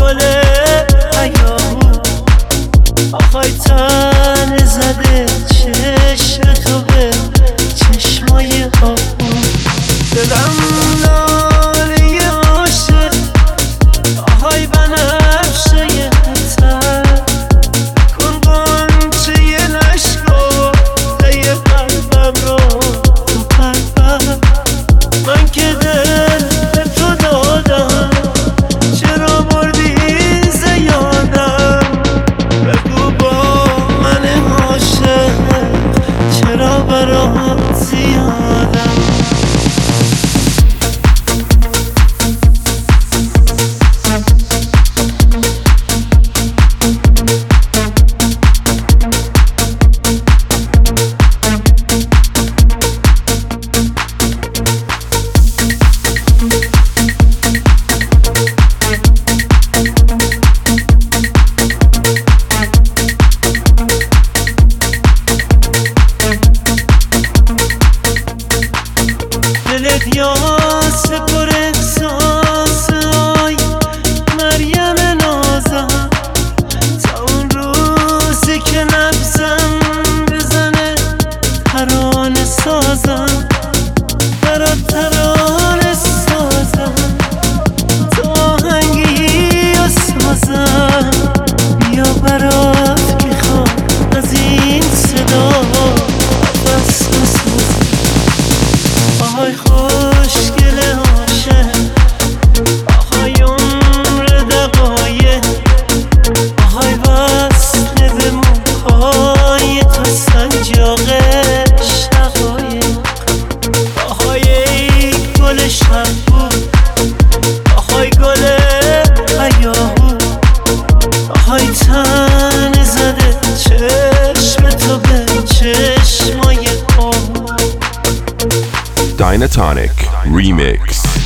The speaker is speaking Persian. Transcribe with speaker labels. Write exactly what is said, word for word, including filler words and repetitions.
Speaker 1: گل هیاهو آهای تن زده چشم تو به چشمای آهو دلم لاله عاشق آهای بنفشه حتر کن قنچه نشکو لی قلبم رو تو پرپر من که دل به تو دادم چرا بردی زیادم بگو با من عاشق چرا برات زیادم دلت یاس پر احساس آی مریم نازم تا اون روزی که نبزم بزنه ترانه سازم برات ترانه سازم تا آهنگی و سازم بیا برات میخوام از این صدا نفس بسازم آهای خوشگل عاشق آهای عمر دقایق آهای وصل به موهای تو سنجاق شقایق آهای ای گل شبو آهای گل هیاهو آهای تن زده چشم تو به چشمای آهو
Speaker 2: Dynatonic Remix.